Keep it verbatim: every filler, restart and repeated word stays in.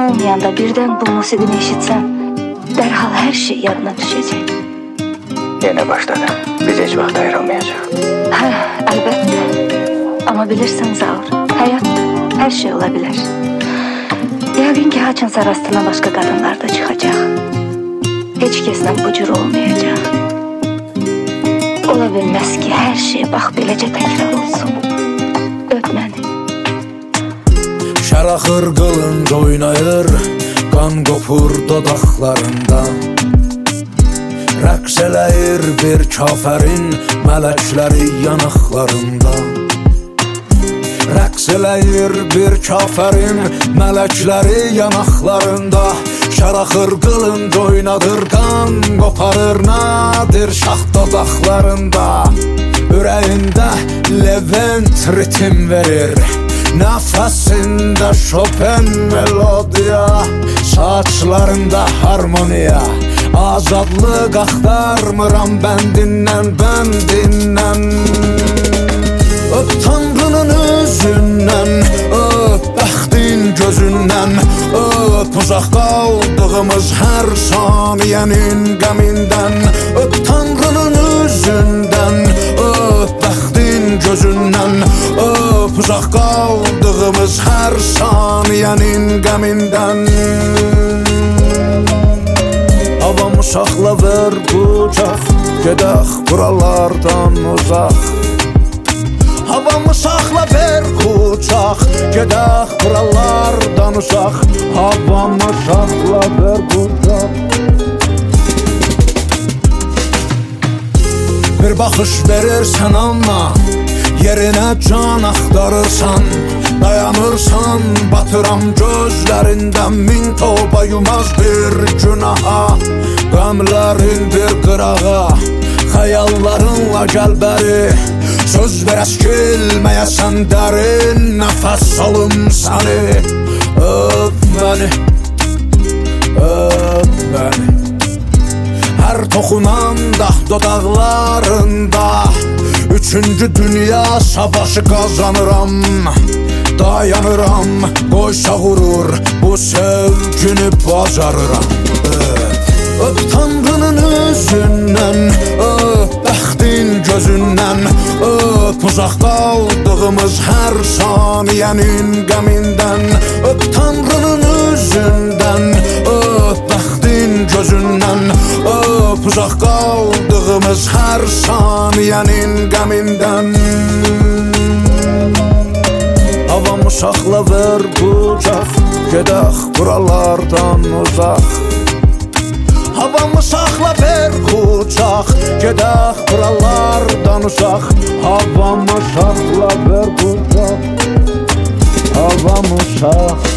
olmayanda birdən bu musiqini eşitsən, dərhal hər şey yadına düşəcək. Yenə başladı. Biz heç vaxt ayrılmayacaq. Hə, əlbəttə. Amma bilirsən Zaur, həyat hər şey ola bilər. Yəqin ki, haçınsa rastına başqa qadınlar da çıxacaq. Heç kəslə bu cür olmayacaq. Ola bilməz ki, hər şey bax beləcə təkrar olsun. Öp məni. Şəraxır qılınc oynayır, qan qopur dodaqlarında. Rəqs eləyir bir kafərin mələkləri yanaqlarında. Rəqs eləyir bir kafərin mələkləri yanaqlarında. Şəraxır qılınc oynadır, qan qoparır nadir şax dodaqlarında. Ürəyində Levent ritim verir, nəfəsində Chopin melodiya, saçlarında harmoniya. Azadlıq axtarmıram bəndindən, bəndindən. Öp Tanrının üzündən, öp bəxtin gözündən, öp uzaq qaldığımız hər saniyənin qəmindən. Öp Tanrının üzündən, öp bəxtin gözündən, öp uzaq qaldığımız hər saniyənin qəmindən. Havamı saxla ver qucaq, gedək buralardan uzaq. Havamı saxla ver qucaq, gedək buralardan uzaq. Havamı saxla ver qucaq. Bir baxış verirsən amma yerinə can axtarırsan. Dayanırsan, batıram gözlərindən min toba yumaz bir günaha. Qəmlərin bir qırağa, xəyallarınla gəl bəri. Söz ver əskilməyəsən dərin, nəfəs alım səni. Öp məni, öp məni. Hər toxunanda dodaqlarında üçüncü dünya savaşı qazanıram. Dayanıram, qoysa vurur, bu sevgini bacarıram. Öp Tanrının üzündən, öp bəxtin gözündən, öp uzaq qaldığımız hər saniyənin qəmindən. Öp Tanrının üzündən, öp bəxtin gözündən, öp uzaq qaldığımız hər saniyənin qəmindən. Havamı saxla ver qucaq, gedək buralardan uzaq. Havamı saxla ver qucaq, gedək buralardan uzaq. Havamı saxla ver qucaq, havamı saxla.